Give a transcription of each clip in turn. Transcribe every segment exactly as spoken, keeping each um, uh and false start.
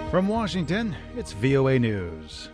From Washington, it's V O A News.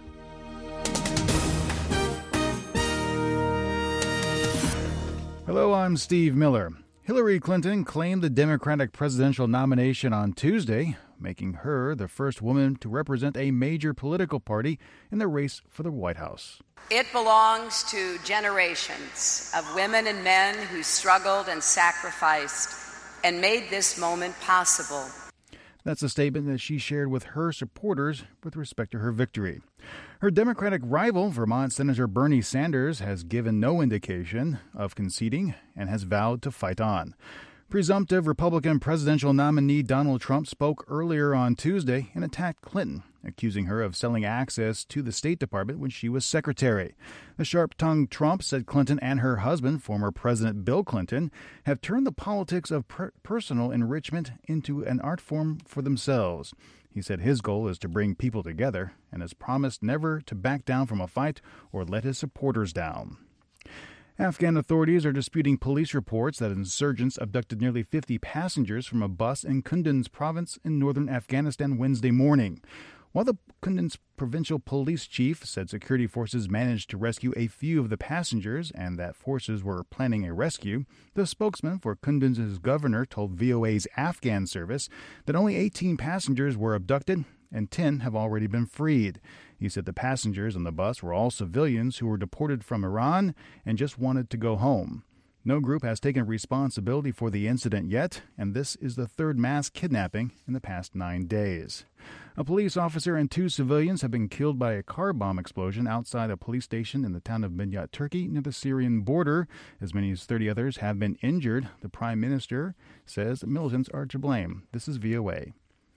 Hello, I'm Steve Miller. Hillary Clinton claimed the Democratic presidential nomination on Tuesday, making her the first woman to represent a major political party in the race for the White House. It belongs to generations of women and men who struggled and sacrificed and made this moment possible. That's a statement that she shared with her supporters with respect to her victory. Her Democratic rival, Vermont Senator Bernie Sanders, has given no indication of conceding and has vowed to fight on. Presumptive Republican presidential nominee Donald Trump spoke earlier on Tuesday and attacked Clinton, accusing her of selling access to the State Department when she was secretary. The sharp-tongued Trump said Clinton and her husband, former President Bill Clinton, have turned the politics of per- personal enrichment into an art form for themselves. He said his goal is to bring people together and has promised never to back down from a fight or let his supporters down. Afghan authorities are disputing police reports that insurgents abducted nearly fifty passengers from a bus in Kunduz province in northern Afghanistan Wednesday morning. While the Kunduz provincial police chief said security forces managed to rescue a few of the passengers and that forces were planning a rescue, the spokesman for Kunduz's governor told V O A's Afghan service that only eighteen passengers were abducted and ten have already been freed. He said the passengers on the bus were all civilians who were deported from Iran and just wanted to go home. No group has taken responsibility for the incident yet, and this is the third mass kidnapping in the past nine days. A police officer and two civilians have been killed by a car bomb explosion outside a police station in the town of Midyat, Turkey, near the Syrian border. As many as thirty others have been injured. The prime minister says militants are to blame. This is V O A.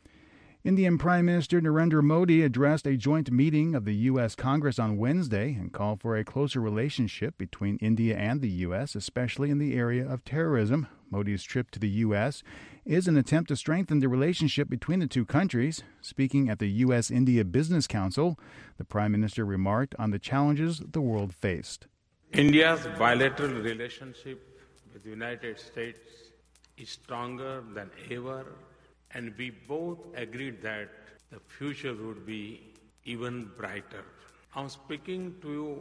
Indian Prime Minister Narendra Modi addressed a joint meeting of the U S Congress on Wednesday and called for a closer relationship between India and the U S, especially in the area of terrorism. Modi's trip to the U S is an attempt to strengthen the relationship between the two countries. Speaking at the U S India Business Council, the Prime Minister remarked on the challenges the world faced. India's bilateral relationship with the United States is stronger than ever, and we both agreed that the future would be even brighter. I'm speaking to you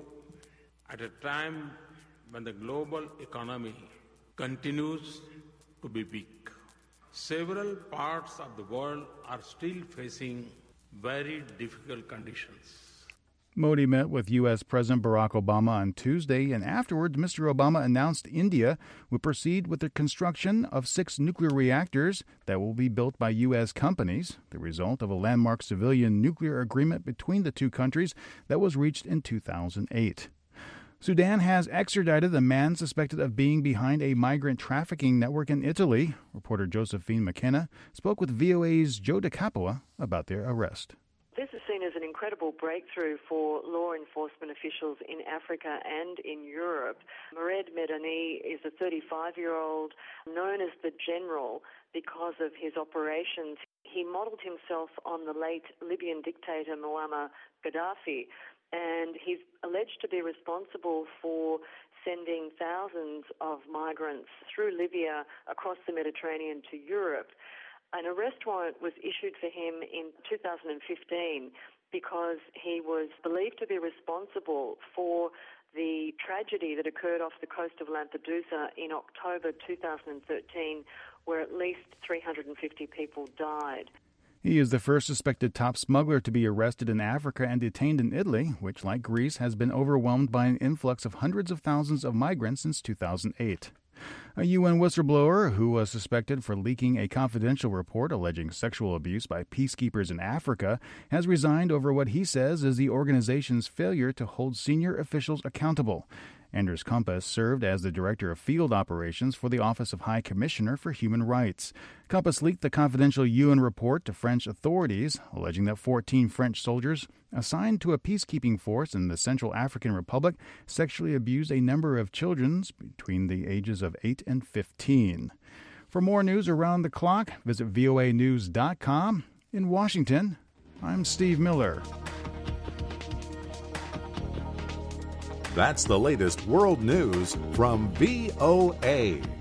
at a time when the global economy continues to be weak. Several parts of the world are still facing very difficult conditions. Modi met with U S. President Barack Obama on Tuesday, and afterwards, Mister Obama announced India would proceed with the construction of six nuclear reactors that will be built by U S companies, the result of a landmark civilian nuclear agreement between the two countries that was reached in two thousand eight. Sudan has extradited a man suspected of being behind a migrant trafficking network in Italy. Reporter Josephine McKenna spoke with V O A's Joe DeCapua about their arrest. This is seen as an incredible breakthrough for law enforcement officials in Africa and in Europe. Mourad Medani is a thirty-five-year-old known as the General because of his operations. He modelled himself on the late Libyan dictator Muammar Gaddafi, and he's alleged to be responsible for sending thousands of migrants through Libya across the Mediterranean to Europe. An arrest warrant was issued for him in two thousand fifteen because he was believed to be responsible for the tragedy that occurred off the coast of Lampedusa in October two thousand thirteen, where at least three hundred fifty people died. He is the first suspected top smuggler to be arrested in Africa and detained in Italy, which, like Greece, has been overwhelmed by an influx of hundreds of thousands of migrants since two thousand eight. A U N whistleblower who was suspected for leaking a confidential report alleging sexual abuse by peacekeepers in Africa has resigned over what he says is the organization's failure to hold senior officials accountable. Anders Kompass served as the Director of Field Operations for the Office of High Commissioner for Human Rights. Kompass leaked the confidential U N report to French authorities, alleging that fourteen French soldiers assigned to a peacekeeping force in the Central African Republic sexually abused a number of children between the ages of eight and fifteen. For more news around the clock, visit V O A news dot com. In Washington, I'm Steve Miller. That's the latest world news from V O A.